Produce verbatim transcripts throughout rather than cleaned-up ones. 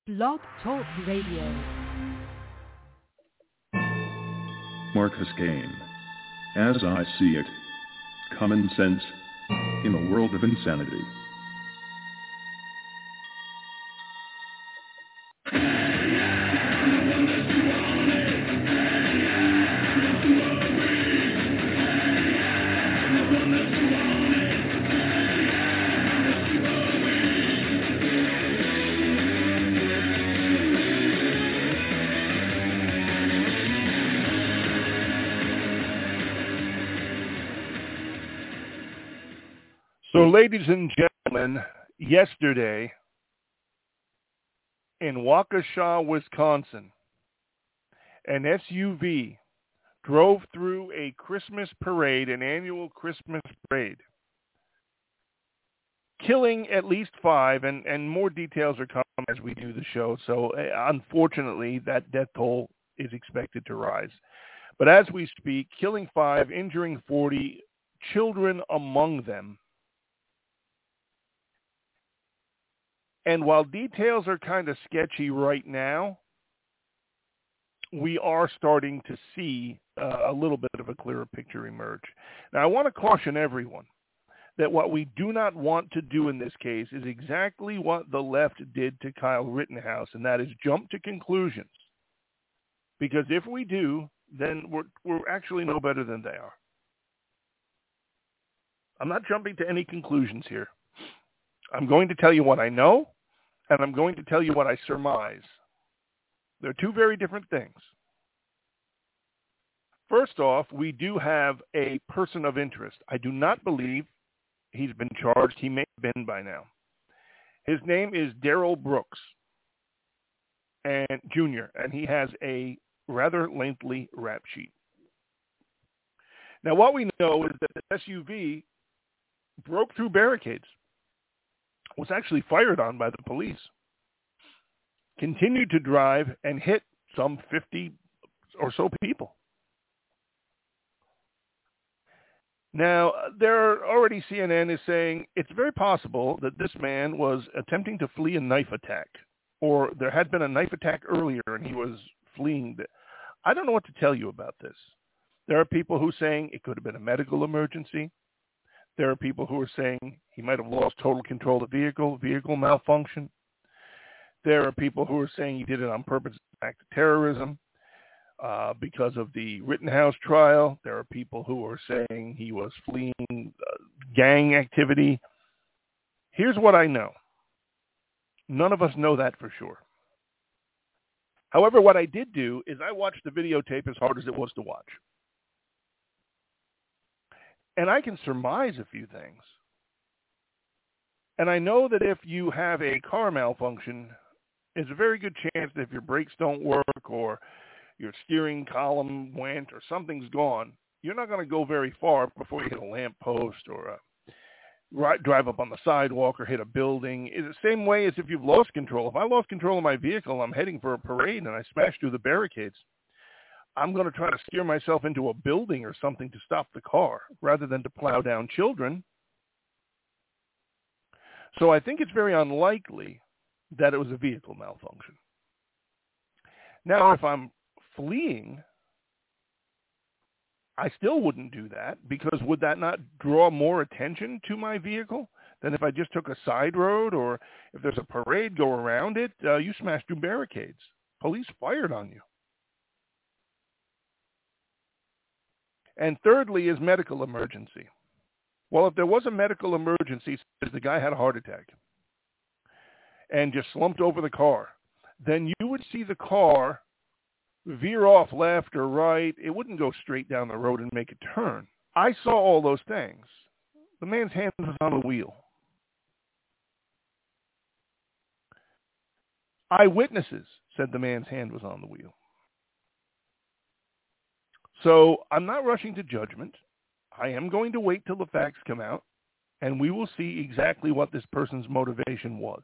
Blog Talk Radio. Marcus Kane. As I see it. Common sense in a world of insanity. So, ladies and gentlemen, yesterday in Waukesha, Wisconsin, an S U V drove through a Christmas parade, an annual Christmas parade, killing at least five, and, and more details are coming as we do the show. So, uh, unfortunately, that death toll is expected to rise. But as we speak, killing five, injuring forty, children among them. And while details are kind of sketchy right now, we are starting to see uh, a little bit of a clearer picture emerge. Now, I want to caution everyone that what we do not want to do in this case is exactly what the left did to Kyle Rittenhouse, and that is jump to conclusions. Because if we do, then we're, we're actually no better than they are. I'm not jumping to any conclusions here. I'm going to tell you what I know, and I'm going to tell you what I surmise. They're two very different things. First off, we do have a person of interest. I do not believe he's been charged. He may have been by now. His name is Darrell Brooks and Junior, and he has a rather lengthy rap sheet. Now, what we know is that the S U V broke through barricades, was actually fired on by the police, continued to drive and hit some fifty or so people. Now, there already C N N is saying it's very possible that this man was attempting to flee a knife attack, or there had been a knife attack earlier and he was fleeing. I don't know what to tell you about this. There are people who are saying it could have been a medical emergency. There are people who are saying he might have lost total control of the vehicle, vehicle malfunction. There are people who are saying he did it on purpose, act of terrorism, uh, because of the Rittenhouse trial. There are people who are saying he was fleeing uh, gang activity. Here's what I know. None of us know that for sure. However, what I did do is I watched the videotape as hard as it was to watch. And I can surmise a few things. And I know that if you have a car malfunction, there's a very good chance that if your brakes don't work or your steering column went or something's gone, you're not going to go very far before you hit a lamppost or a, drive up on the sidewalk or hit a building. It's the same way as if you've lost control. If I lost control of my vehicle, I'm heading for a parade and I smash through the barricades, I'm going to try to steer myself into a building or something to stop the car rather than to plow down children. So I think it's very unlikely that it was a vehicle malfunction. Now, if I'm fleeing, I still wouldn't do that, because would that not draw more attention to my vehicle than if I just took a side road, or if there's a parade, go around it? Uh, you smashed through barricades. Police fired on you. And thirdly is medical emergency. Well, if there was a medical emergency, says the guy had a heart attack and just slumped over the car, then you would see the car veer off left or right. It wouldn't go straight down the road and make a turn. I saw all those things. The man's hand was on the wheel. Eyewitnesses said the man's hand was on the wheel. So I'm not rushing to judgment. I am going to wait till the facts come out, and we will see exactly what this person's motivation was.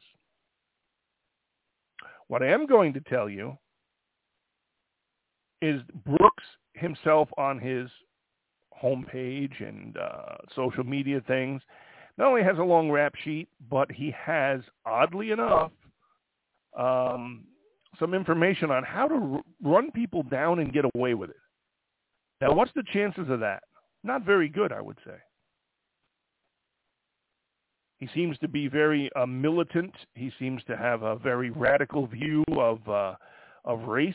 What I am going to tell you is Brooks himself on his homepage and uh, social media things not only has a long rap sheet, but he has, oddly enough, um, some information on how to r- run people down and get away with it. Now, what's the chances of that? Not very good, I would say. He seems to be very uh, militant. He seems to have a very radical view of uh, of race.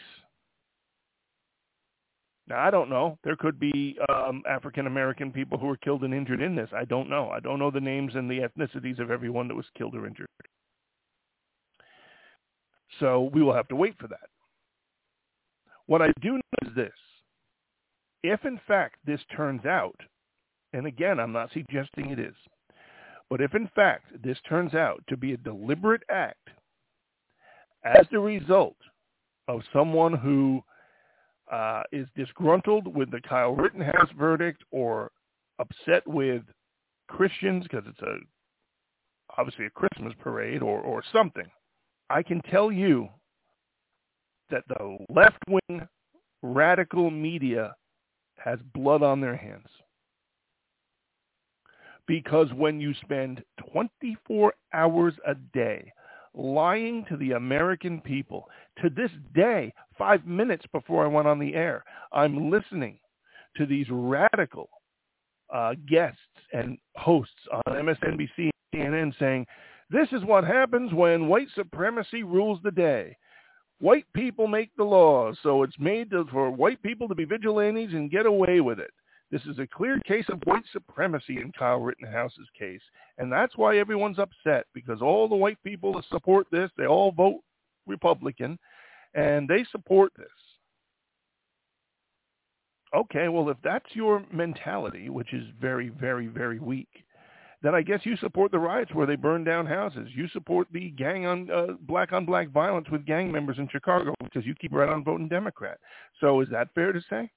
Now, I don't know. There could be um, African-American people who were killed and injured in this. I don't know. I don't know the names and the ethnicities of everyone that was killed or injured. So we will have to wait for that. What I do know is this. If, in fact, this turns out, and again, I'm not suggesting it is, but if, in fact, this turns out to be a deliberate act as the result of someone who uh, is disgruntled with the Kyle Rittenhouse verdict or upset with Christians because it's a obviously a Christmas parade or, or something, I can tell you that the left-wing radical media has blood on their hands. Because when you spend twenty-four hours a day lying to the American people, to this day, five minutes before I went on the air, I'm listening to these radical uh, guests and hosts on M S N B C and C N N saying, this is what happens when white supremacy rules the day. White people make the laws, so it's made to, for white people to be vigilantes and get away with it. This is a clear case of white supremacy in Kyle Rittenhouse's case, and that's why everyone's upset, because all the white people that support this, they all vote Republican, and they support this. Okay, well, if that's your mentality, which is very, very, very weak, then I guess you support the riots where they burn down houses. You support the gang on uh, black-on-black violence with gang members in Chicago because you keep right on voting Democrat. So is that fair to say?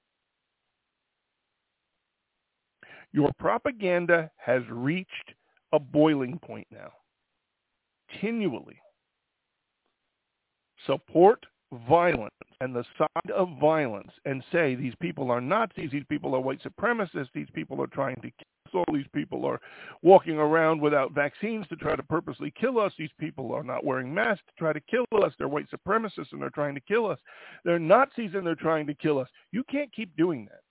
Your propaganda has reached a boiling point now. Continually support violence and the side of violence and say these people are Nazis, these people are white supremacists, these people are trying to kill us all, these people are walking around without vaccines to try to purposely kill us, these people are not wearing masks to try to kill us, they're white supremacists and they're trying to kill us, they're Nazis and they're trying to kill us. You can't keep doing that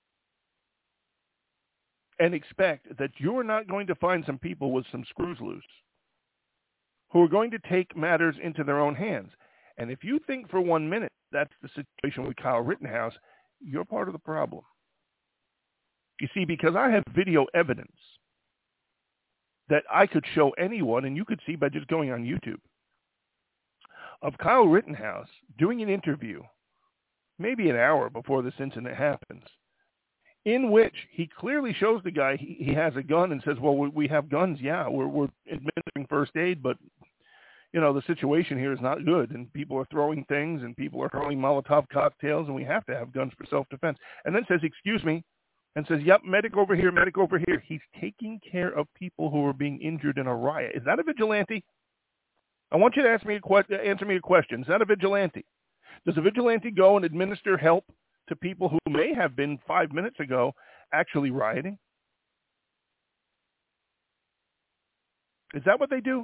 and expect that you're not going to find some people with some screws loose who are going to take matters into their own hands. And if you think for one minute that's the situation with Kyle Rittenhouse, you're part of the problem. You see, because I have video evidence that I could show anyone, and you could see by just going on YouTube, of Kyle Rittenhouse doing an interview maybe an hour before this incident happens, in which he clearly shows the guy he, he has a gun and says, well, we, we have guns, yeah, we're, we're administering first aid, but, you know, the situation here is not good, and people are throwing things, and people are hurling Molotov cocktails, and we have to have guns for self-defense. And then says, excuse me, and says, yep, medic over here, medic over here. He's taking care of people who are being injured in a riot. Is that a vigilante? I want you to ask me a que- answer me a question. Is that a vigilante? Does a vigilante go and administer help to people who may have been five minutes ago actually rioting? Is that what they do?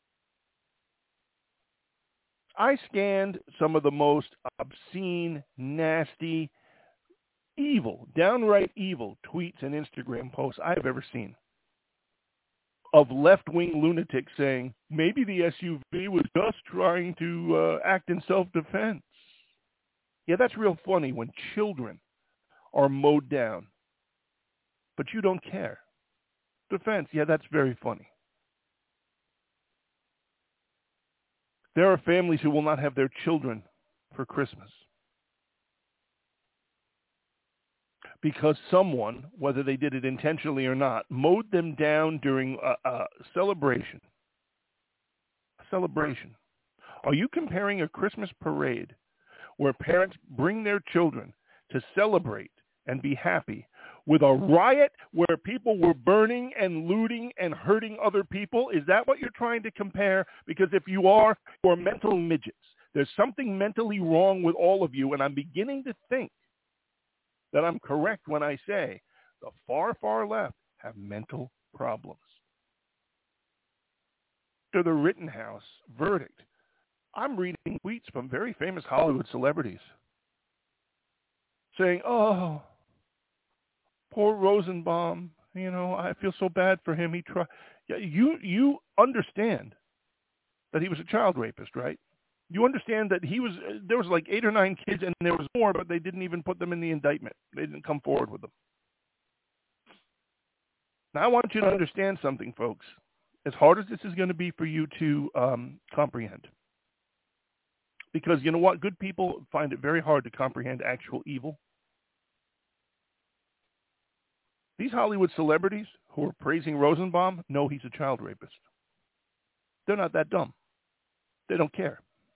I scanned some of the most obscene, nasty, evil, downright evil tweets and Instagram posts I have ever seen of left-wing lunatics saying, maybe the S U V was just trying to uh, act in self-defense. Yeah, that's real funny when children are mowed down, but you don't care. Defense, yeah, that's very funny. There are families who will not have their children for Christmas because someone, whether they did it intentionally or not, mowed them down during a, a celebration. A celebration. Are you comparing a Christmas parade where parents bring their children to celebrate and be happy with a riot where people were burning and looting and hurting other people? Is that what you're trying to compare? Because if you are, you're mental midgets. There's something mentally wrong with all of you, and I'm beginning to think that I'm correct when I say the far, far left have mental problems. After the Rittenhouse verdict, I'm reading tweets from very famous Hollywood celebrities saying, oh, poor Rosenbaum, you know, I feel so bad for him. He tried. Yeah, you, you understand that he was a child rapist, right? You understand that he was, there was like eight or nine kids and there was more, but they didn't even put them in the indictment. They didn't come forward with them. Now I want you to understand something, folks. As hard as this is going to be for you to um, comprehend, because you know what? Good people find it very hard to comprehend actual evil. These Hollywood celebrities who are praising Rosenbaum know he's a child rapist. They're not that dumb. They don't care.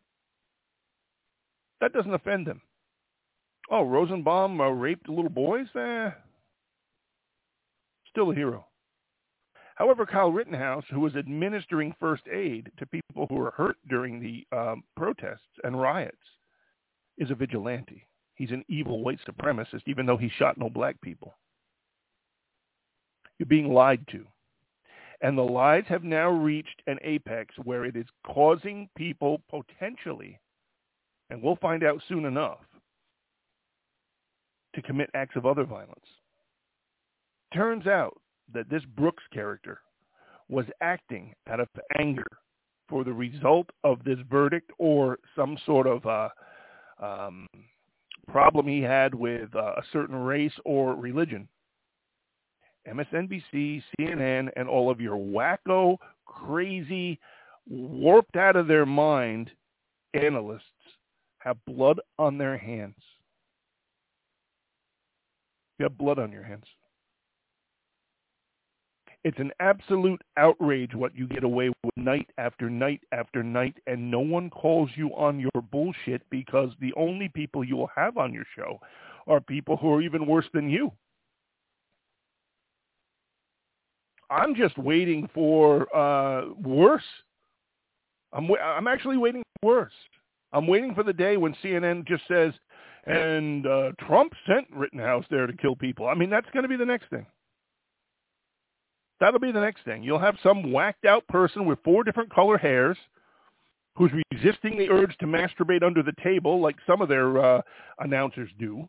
That doesn't offend them. Oh, Rosenbaum uh, raped little boys? Eh, still a hero. However, Kyle Rittenhouse, who was administering first aid to people who were hurt during the um, protests and riots, is a vigilante. He's an evil white supremacist, even though he shot no black people. You're being lied to. And the lies have now reached an apex where it is causing people potentially, and we'll find out soon enough, to commit acts of other violence. Turns out that this Brooks character was acting out of anger for the result of this verdict or some sort of uh, um, problem he had with uh, a certain race or religion. M S N B C, C N N, and all of your wacko, crazy, warped out of their mind analysts have blood on their hands. You have blood on your hands. It's an absolute outrage what you get away with night after night after night, and no one calls you on your bullshit because the only people you will have on your show are people who are even worse than you. I'm just waiting for uh, worse. I'm w- I'm actually waiting for worse. I'm waiting for the day when C N N just says, and uh, Trump sent Rittenhouse there to kill people. I mean, that's going to be the next thing. That'll be the next thing. You'll have some whacked out person with four different color hairs who's resisting the urge to masturbate under the table like some of their uh, announcers do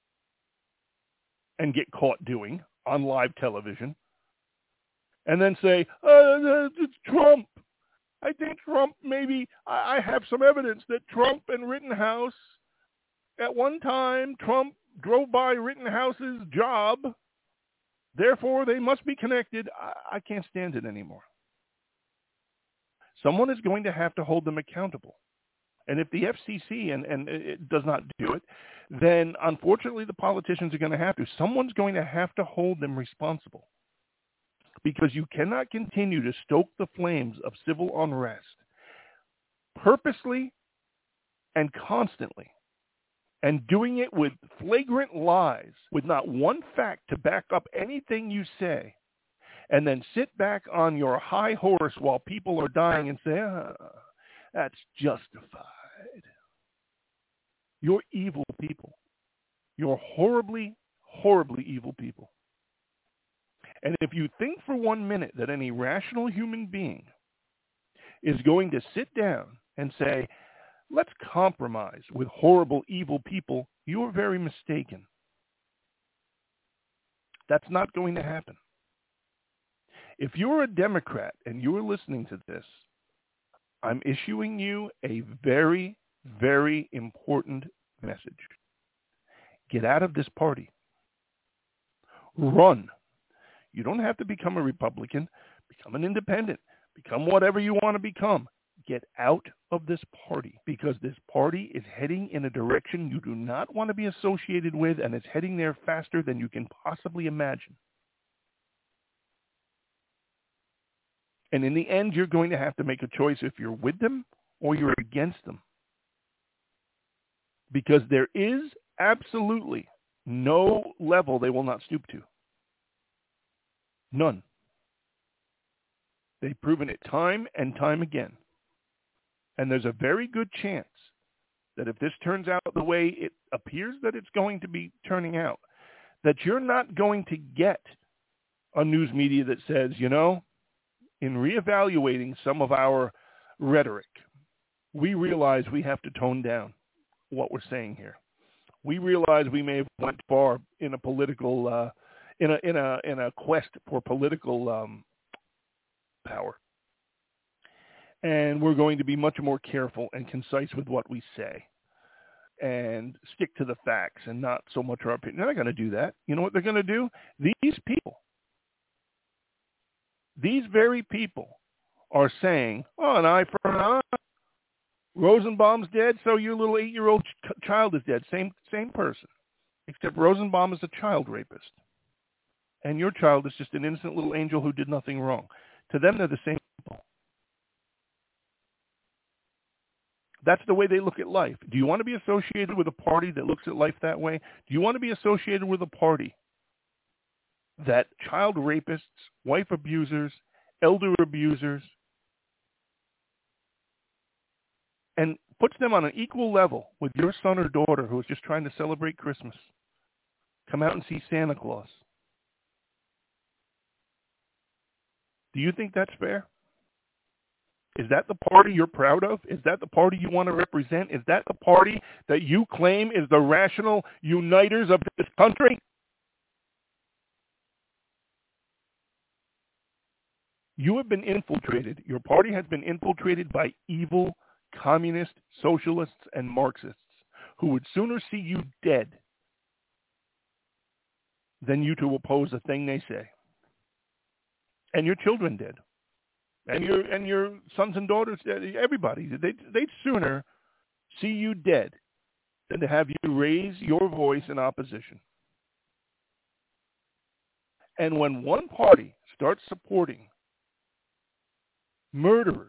and get caught doing on live television. And then say, uh, it's Trump. I think Trump maybe, I have some evidence that Trump and Rittenhouse, at one time, Trump drove by Rittenhouse's job. Therefore, they must be connected. I, I can't stand it anymore. Someone is going to have to hold them accountable. And if the F C C and, and it does not do it, then unfortunately the politicians are going to have to. Someone's going to have to hold them responsible. Because you cannot continue to stoke the flames of civil unrest purposely and constantly, and doing it with flagrant lies, with not one fact to back up anything you say, and then sit back on your high horse while people are dying and say, ah, that's justified. You're evil people. You're horribly, horribly evil people. And if you think for one minute that any rational human being is going to sit down and say, let's compromise with horrible, evil people, you are very mistaken. That's not going to happen. If you're a Democrat and you're listening to this, I'm issuing you a very, very important message. Get out of this party. Run. You don't have to become a Republican. Become an independent. Become whatever you want to become. Get out of this party, because this party is heading in a direction you do not want to be associated with, and it's heading there faster than you can possibly imagine. And in the end, you're going to have to make a choice if you're with them or you're against them. Because there is absolutely no level they will not stoop to. None. They've proven it time and time again. And there's a very good chance that if this turns out the way it appears that it's going to be turning out, that you're not going to get a news media that says, you know, in reevaluating some of our rhetoric, we realize we have to tone down what we're saying here. We realize we may have went far in a political, uh, in a in a in a quest for political um, power, and we're going to be much more careful and concise with what we say, and stick to the facts and not so much our opinion. They're not going to do that. You know what they're going to do? These people, these very people, are saying, "Oh, an eye for an eye. Rosenbaum's dead, so your little eight-year-old ch- child is dead." Same same person, except Rosenbaum is a child rapist, and your child is just an innocent little angel who did nothing wrong. To them, they're the same people. That's the way they look at life. Do you want to be associated with a party that looks at life that way? Do you want to be associated with a party that child rapists, wife abusers, elder abusers, and puts them on an equal level with your son or daughter who is just trying to celebrate Christmas? Come out and see Santa Claus. Do you think that's fair? Is that the party you're proud of? Is that the party you want to represent? Is that the party that you claim is the rational uniters of this country? You have been infiltrated. Your party has been infiltrated by evil communists, socialists, and Marxists who would sooner see you dead than you to oppose a thing they say. And your children dead. And your and your sons and daughters, everybody, they'd, they'd sooner see you dead than to have you raise your voice in opposition. And when one party starts supporting murderers,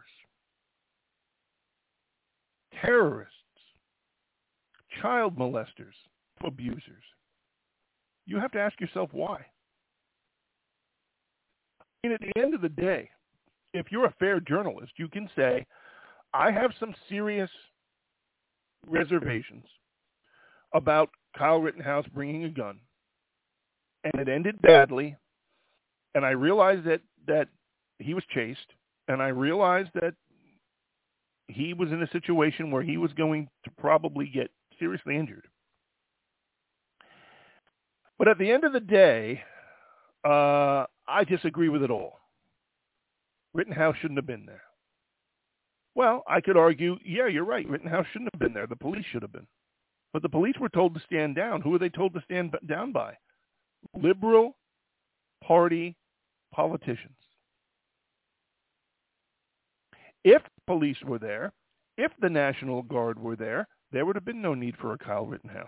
terrorists, child molesters, abusers, you have to ask yourself why. I mean, at the end of the day, if you're a fair journalist, you can say, I have some serious reservations about Kyle Rittenhouse bringing a gun, and it ended badly, and I realized that, that he was chased, and I realized that he was in a situation where he was going to probably get seriously injured. But at the end of the day, uh, I disagree with it all. Rittenhouse shouldn't have been there. Well, I could argue, yeah, you're right. Rittenhouse shouldn't have been there. The police should have been. But the police were told to stand down. Who were they told to stand down by? Liberal Party politicians. If police were there, if the National Guard were there, there would have been no need for a Kyle Rittenhouse.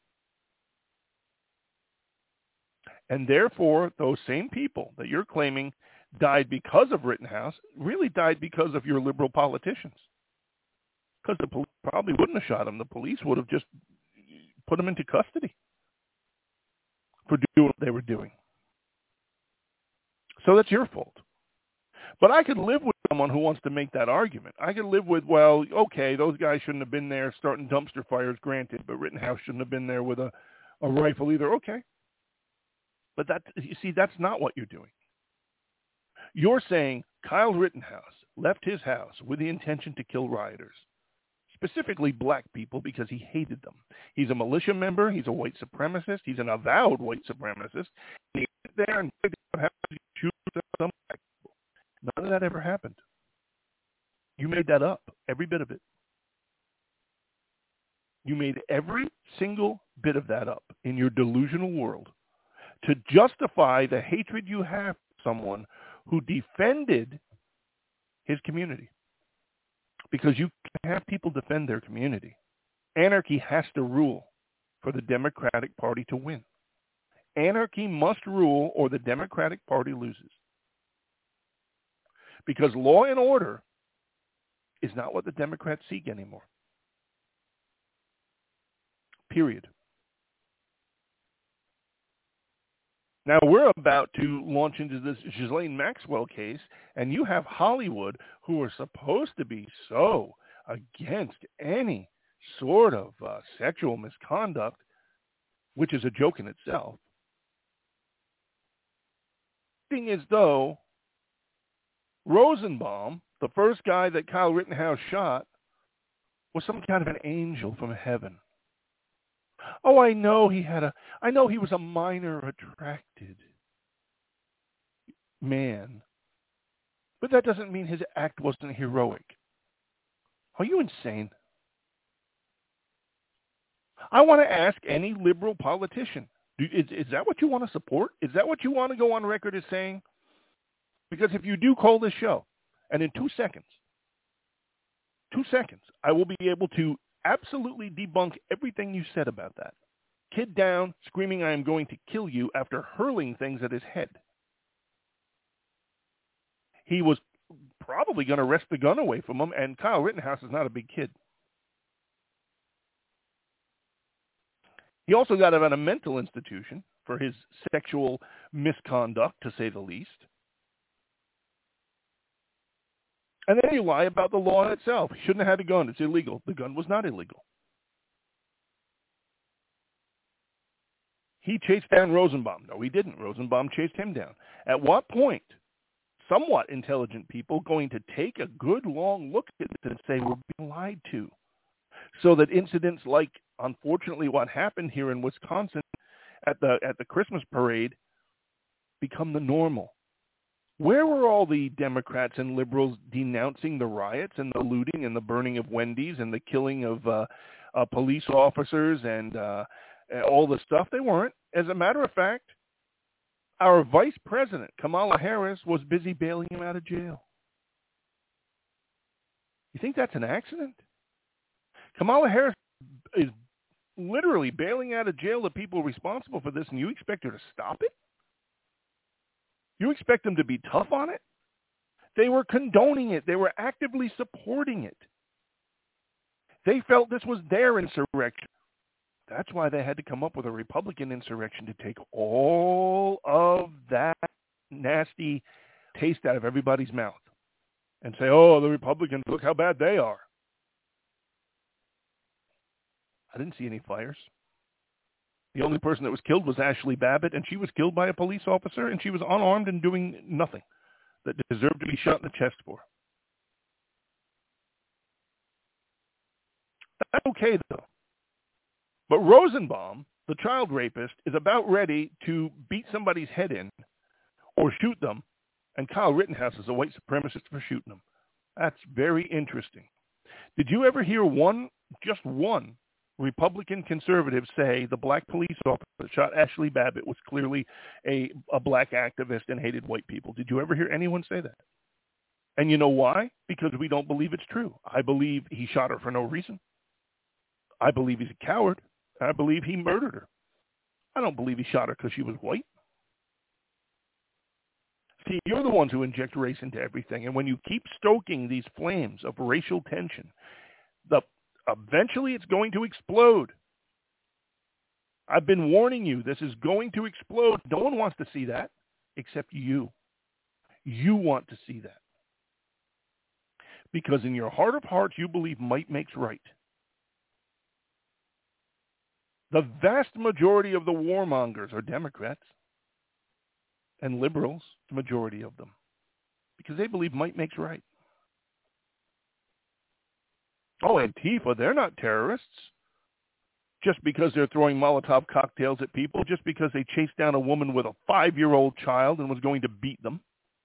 And therefore, those same people that you're claiming died because of Rittenhouse really died because of your liberal politicians. Because the police probably wouldn't have shot him. The police would have just put him into custody for doing what they were doing. So that's your fault. But I could live with someone who wants to make that argument. I could live with, well, okay, those guys shouldn't have been there starting dumpster fires, granted, but Rittenhouse shouldn't have been there with a, a rifle either. Okay. But that, you see, that's not what you're doing. You're saying Kyle Rittenhouse left his house with the intention to kill rioters, specifically black people, because he hated them. He's a militia member. He's a white supremacist. He's an avowed white supremacist. And he went there and shoot some black people. None of that ever happened. You made that up, every bit of it. You made every single bit of that up in your delusional world to justify the hatred you have for someone who defended his community. Because you can't have people defend their community. Anarchy has to rule for the Democratic Party to win. Anarchy must rule or the Democratic Party loses. Because law and order is not what the Democrats seek anymore. Period. Now, we're about to launch into this Ghislaine Maxwell case, and you have Hollywood, who are supposed to be so against any sort of uh, sexual misconduct, which is a joke in itself, acting as though Rosenbaum, the first guy that Kyle Rittenhouse shot, was some kind of an angel from heaven. Oh, I know he had a, I know he was a minor attracted man, but that doesn't mean his act wasn't heroic. Are you insane? I want to ask any liberal politician, do, is, is that what you want to support? Is that what you want to go on record as saying? Because if you do call this show, and in two seconds, two seconds, I will be able to absolutely debunk everything you said about that. Kid down, screaming, I am going to kill you, after hurling things at his head. He was probably going to wrest the gun away from him, and Kyle Rittenhouse is not a big kid. He also got out of a mental institution for his sexual misconduct, to say the least. And then you lie about the law itself. He shouldn't have had a gun. It's illegal. The gun was not illegal. He chased down Rosenbaum. No, he didn't. Rosenbaum chased him down. At what point, somewhat intelligent people going to take a good long look at it and say, we're being lied to? So that incidents like, unfortunately, what happened here in Wisconsin at the at the Christmas parade become the normal. Where were all the Democrats and liberals denouncing the riots and the looting and the burning of Wendy's and the killing of uh, uh, police officers and uh, all the stuff? They weren't. As a matter of fact, our vice president, Kamala Harris, was busy bailing him out of jail. You think that's an accident? Kamala Harris is literally bailing out of jail the people responsible for this, and you expect her to stop it? You expect them to be tough on it? They were condoning it. They were actively supporting it. They felt this was their insurrection. That's why they had to come up with a Republican insurrection to take all of that nasty taste out of everybody's mouth and say, oh, the Republicans, look how bad they are. I didn't see any fires. The only person that was killed was Ashley Babbitt, and she was killed by a police officer, and she was unarmed and doing nothing that deserved to be shot in the chest for. That's okay, though. But Rosenbaum, the child rapist, is about ready to beat somebody's head in or shoot them, and Kyle Rittenhouse is a white supremacist for shooting them. That's very interesting. Did you ever hear one, just one, Republican conservative say the black police officer that shot Ashley Babbitt was clearly a, a black activist and hated white people? Did you ever hear anyone say that? And you know why? Because we don't believe it's true. I believe he shot her for no reason. I believe he's a coward. I believe he murdered her. I don't believe he shot her because she was white. See, you're the ones who inject race into everything. And when you keep stoking these flames of racial tension, the eventually it's going to explode. I've been warning you, this is going to explode. No one wants to see that except you. You want to see that. Because in your heart of hearts, you believe might makes right. The vast majority of the warmongers are Democrats and liberals, the majority of them, because they believe might makes right. Oh, Antifa, they're not terrorists. Just because they're throwing Molotov cocktails at people, just because they chased down a woman with a five-year-old child and was going to beat them.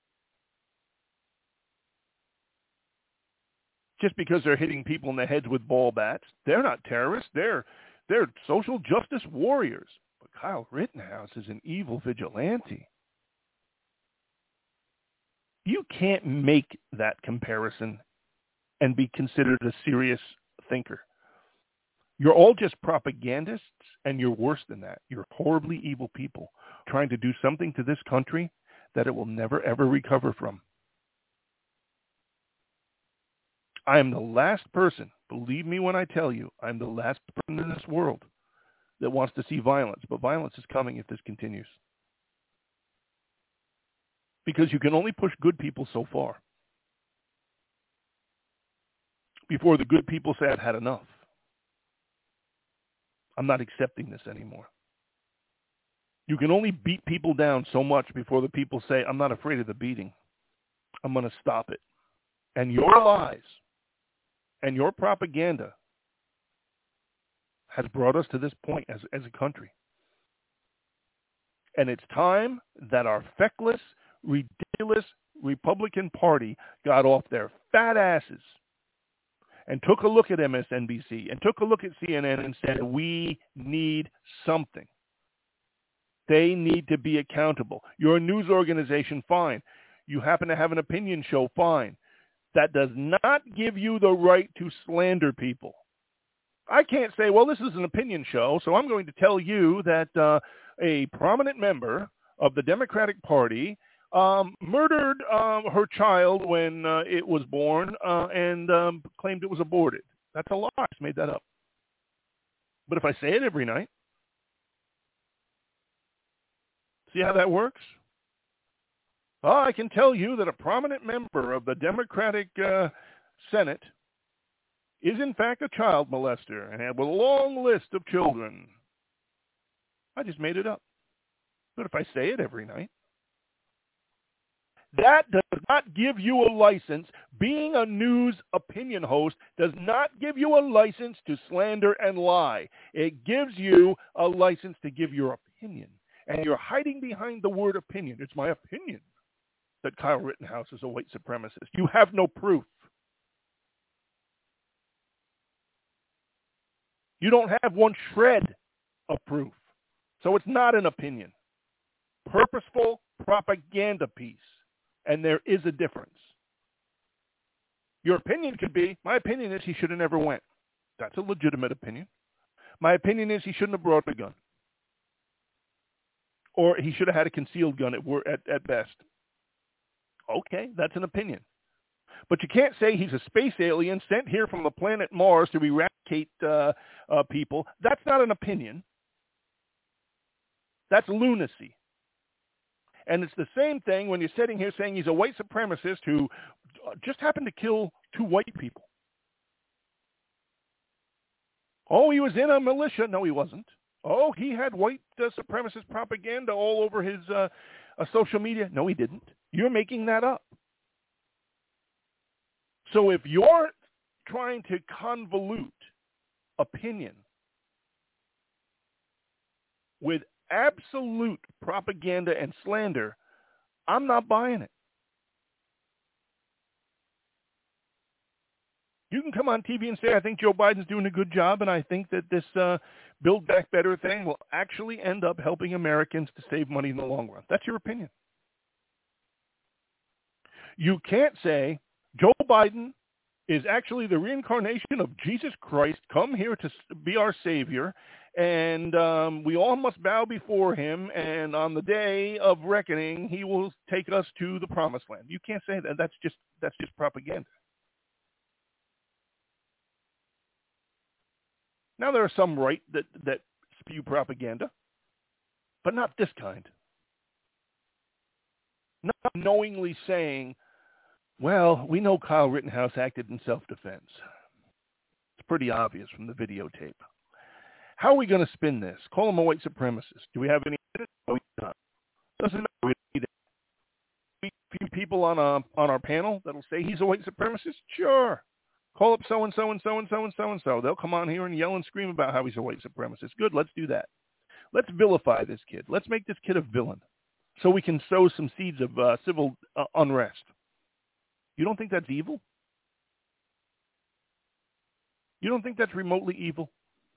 Just because they're hitting people in the heads with ball bats, they're not terrorists. They're they're social justice warriors. But Kyle Rittenhouse is an evil vigilante. You can't make that comparison and be considered a serious thinker. You're all just propagandists, and you're worse than that. You're horribly evil people trying to do something to this country that it will never, ever recover from. I am the last person, believe me when I tell you, I'm the last person in this world that wants to see violence, but violence is coming if this continues. Because you can only push good people so far before the good people say, I've had enough. I'm not accepting this anymore. You can only beat people down so much before the people say, I'm not afraid of the beating. I'm going to stop it. And your lies and your propaganda has brought us to this point as, as a country. And it's time that our feckless, ridiculous Republican Party got off their fat asses and took a look at M S N B C and took a look at C N N and said, we need something. They need to be accountable. You're a news organization, fine. You happen to have an opinion show, fine. That does not give you the right to slander people. I can't say, well, this is an opinion show, so I'm going to tell you that uh, a prominent member of the Democratic Party um, murdered um, her child when uh, it was born uh, and um, claimed it was aborted. That's a lie. I just made that up. But if I say it every night, see how that works? Oh, I can tell you that a prominent member of the Democratic uh, Senate is in fact a child molester and with a long list of children. I just made it up. But if I say it every night, that does not give you a license. Being a news opinion host does not give you a license to slander and lie. It gives you a license to give your opinion. And you're hiding behind the word opinion. It's my opinion that Kyle Rittenhouse is a white supremacist. You have no proof. You don't have one shred of proof. So it's not an opinion. Purposeful propaganda piece. And there is a difference. Your opinion could be, my opinion is he should have never went. That's a legitimate opinion. My opinion is he shouldn't have brought a gun. Or he should have had a concealed gun at, at, at best. Okay, that's an opinion. But you can't say he's a space alien sent here from the planet Mars to eradicate uh, uh, people. That's not an opinion. That's lunacy. And it's the same thing when you're sitting here saying he's a white supremacist who just happened to kill two white people. Oh, he was in a militia. No, he wasn't. Oh, he had white uh, supremacist propaganda all over his uh, uh, social media. No, he didn't. You're making that up. So if you're trying to convolute opinion with absolute propaganda and slander, I'm not buying it. You can come on T V and say, I think Joe Biden's doing a good job, and I think that this uh, Build Back Better thing will actually end up helping Americans to save money in the long run. That's your opinion. You can't say Joe Biden is actually the reincarnation of Jesus Christ, come here to be our Savior, and um, we all must bow before him, and on the day of reckoning, he will take us to the promised land. You can't say that. That's just that's just propaganda. Now, there are some right that, that spew propaganda, but not this kind. Not knowingly saying, well, we know Kyle Rittenhouse acted in self-defense. It's pretty obvious from the videotape. How are we going to spin this? Call him a white supremacist. Do we have any evidence? No, we don't. Doesn't matter. We need a few people on a, on our panel that'll say he's a white supremacist? Sure. Call up so-and-so and so-and-so and so-and-so. They'll come on here and yell and scream about how he's a white supremacist. Good, let's do that. Let's vilify this kid. Let's make this kid a villain so we can sow some seeds of uh, civil uh, unrest. You don't think that's evil? You don't think that's remotely evil?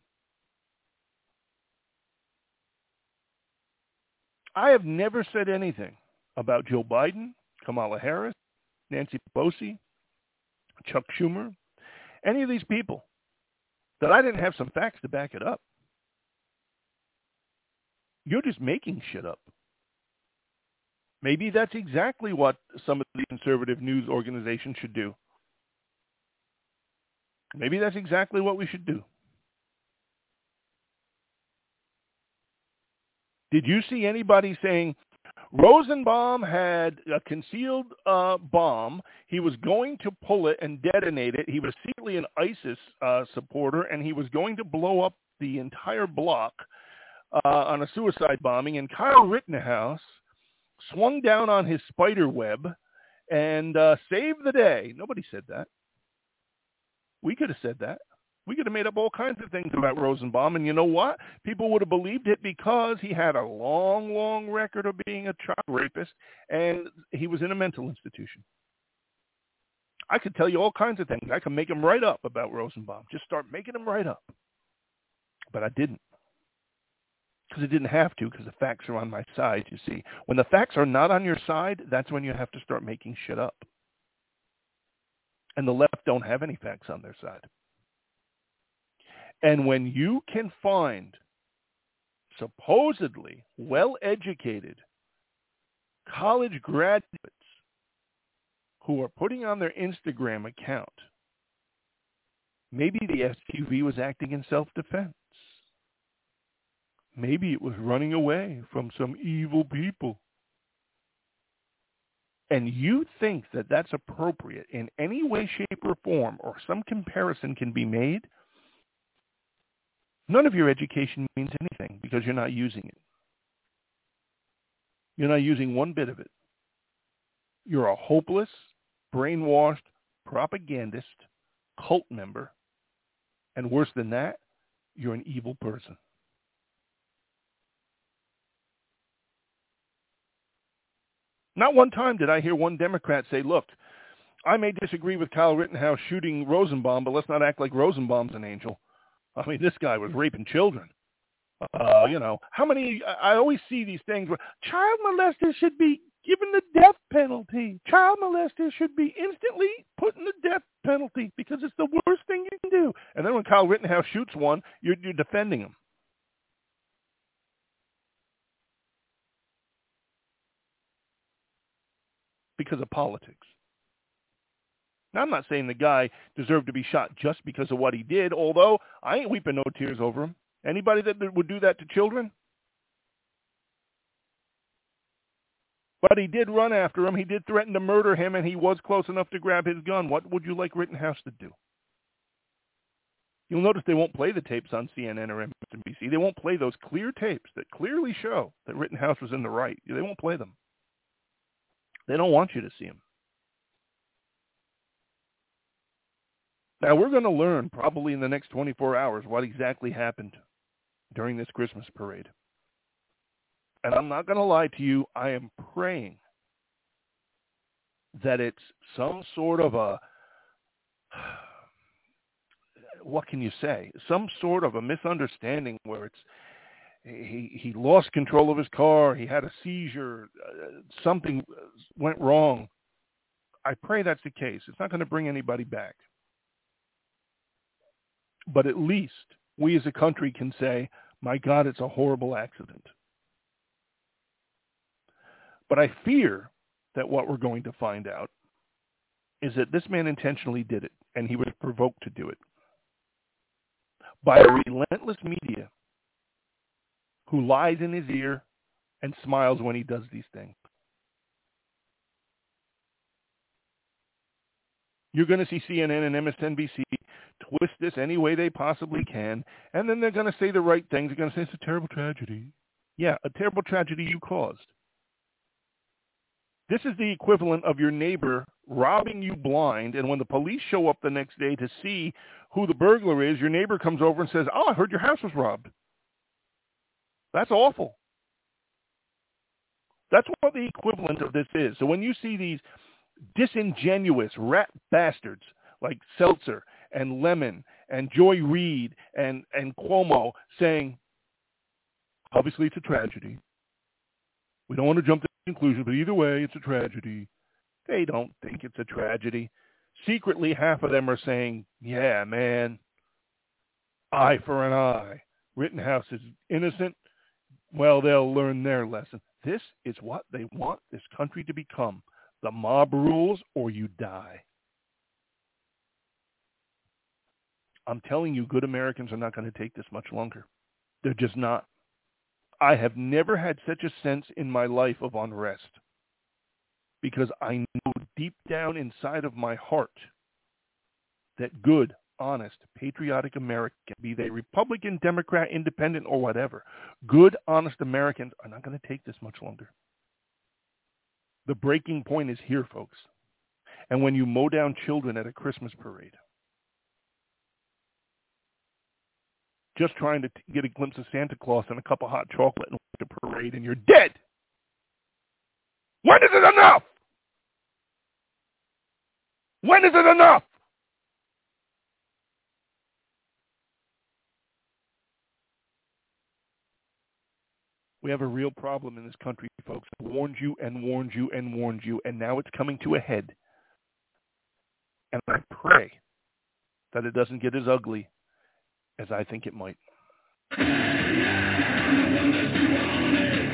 I have never said anything about Joe Biden, Kamala Harris, Nancy Pelosi, Chuck Schumer, any of these people, that I didn't have some facts to back it up. You're just making shit up. Maybe that's exactly what some of the conservative news organizations should do. Maybe that's exactly what we should do. Did you see anybody saying Rosenbaum had a concealed uh, bomb? He was going to pull it and detonate it. He was secretly an ISIS uh, supporter, and he was going to blow up the entire block uh, on a suicide bombing. And Kyle Rittenhouse swung down on his spider web and uh, saved the day. Nobody said that. We could have said that. We could have made up all kinds of things about Rosenbaum, and you know what? People would have believed it because he had a long, long record of being a child rapist, and he was in a mental institution. I could tell you all kinds of things. I could make them right up about Rosenbaum. Just start making them right up. But I didn't. Because I didn't have to, because the facts are on my side, you see. When the facts are not on your side, that's when you have to start making shit up. And the left don't have any facts on their side. And when you can find supposedly well-educated college graduates who are putting on their Instagram account, maybe the S U V was acting in self-defense. Maybe it was running away from some evil people. And you think that that's appropriate in any way, shape, or form, or some comparison can be made, none of your education means anything because you're not using it. You're not using one bit of it. You're a hopeless, brainwashed propagandist, cult member, and worse than that, you're an evil person. Not one time did I hear one Democrat say, look, I may disagree with Kyle Rittenhouse shooting Rosenbaum, but let's not act like Rosenbaum's an angel. I mean, this guy was raping children. Uh, you know, how many, I always see these things where child molesters should be given the death penalty. Child molesters should be instantly put in the death penalty because it's the worst thing you can do. And then when Kyle Rittenhouse shoots one, you're, you're defending him. Because of politics. Now, I'm not saying the guy deserved to be shot just because of what he did, although I ain't weeping no tears over him. Anybody that would do that to children? But he did run after him. He did threaten to murder him, and he was close enough to grab his gun. What would you like Rittenhouse to do? You'll notice they won't play the tapes on C N N or M S N B C. They won't play those clear tapes that clearly show that Rittenhouse was in the right. They won't play them. They don't want you to see him. Now, we're going to learn probably in the next twenty-four hours what exactly happened during this Christmas parade. And I'm not going to lie to you. I am praying that it's some sort of a, what can you say, some sort of a misunderstanding where it's, he, he lost control of his car, he had a seizure, uh, something went wrong. I pray that's the case. It's not going to bring anybody back. But at least we as a country can say, my God, it's a horrible accident. But I fear that what we're going to find out is that this man intentionally did it, and he was provoked to do it by a relentless media who lies in his ear and smiles when he does these things. You're going to see C N N and M S N B C twist this any way they possibly can, and then they're going to say the right things. They're going to say it's a terrible tragedy. Yeah, a terrible tragedy you caused. This is the equivalent of your neighbor robbing you blind, and when the police show up the next day to see who the burglar is, your neighbor comes over and says, oh, I heard your house was robbed. That's awful. That's what the equivalent of this is. So when you see these disingenuous rat bastards like Seltzer and Lemon and Joy Reid and, and Cuomo saying, obviously it's a tragedy. We don't want to jump to conclusions, but either way, it's a tragedy. They don't think it's a tragedy. Secretly, half of them are saying, yeah, man, eye for an eye. Rittenhouse is innocent. Well, they'll learn their lesson. This is what they want this country to become. The mob rules or you die. I'm telling you, good Americans are not going to take this much longer. They're just not. I have never had such a sense in my life of unrest because I know deep down inside of my heart that good, honest, patriotic Americans, be they Republican, Democrat, Independent, or whatever, good, honest Americans are not going to take this much longer. The breaking point is here, folks. And when you mow down children at a Christmas parade, just trying to t- get a glimpse of Santa Claus and a cup of hot chocolate and watch a parade, and you're dead. When is it enough? When is it enough? We have a real problem in this country, folks. I warned you and warned you and warned you, and now it's coming to a head. And I pray that it doesn't get as ugly as I think it might.